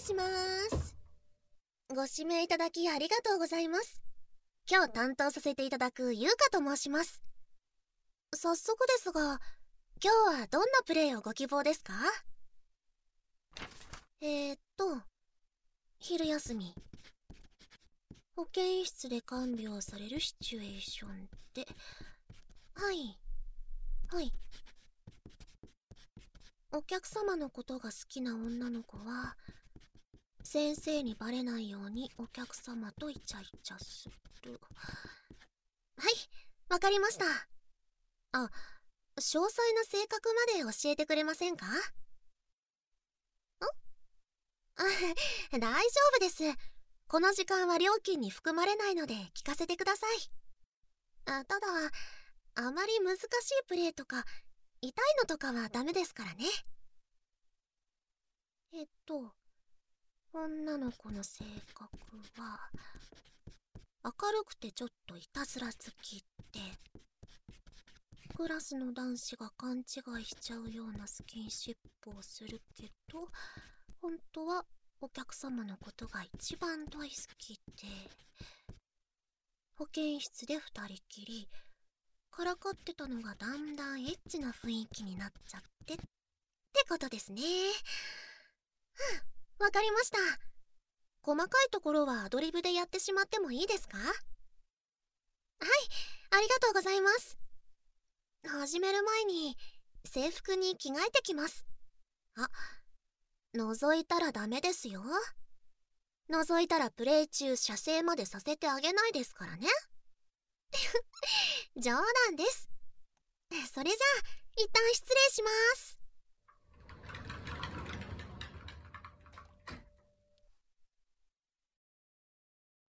します。ご指名いただきありがとうございます。今日担当させていただくゆうかと申します。早速ですが、今日はどんなプレイをご希望ですか？昼休み、保健室で看病されるシチュエーションで、はい、はい。お客様のことが好きな女の子は、先生にバレないようにお客様とイチャイチャする。はい、わかりました。あ、詳細な性格まで教えてくれませんか？大丈夫です。この時間は料金に含まれないので聞かせてください。ただ、あまり難しいプレーとか痛いのとかはダメですからね。女の子の性格は明るくてちょっといたずら好きで、クラスの男子が勘違いしちゃうようなスキンシップをするけど、本当はお客様のことが一番大好きで、保健室で二人きりからかってたのがだんだんエッチな雰囲気になっちゃってってことですね。わかりました。細かいところはアドリブでやってしまってもいいですか？はい、ありがとうございます。始める前に制服に着替えてきます。あ、覗いたらダメですよ。覗いたらプレイ中射精までさせてあげないですからね。冗談です。それじゃあ一旦失礼します。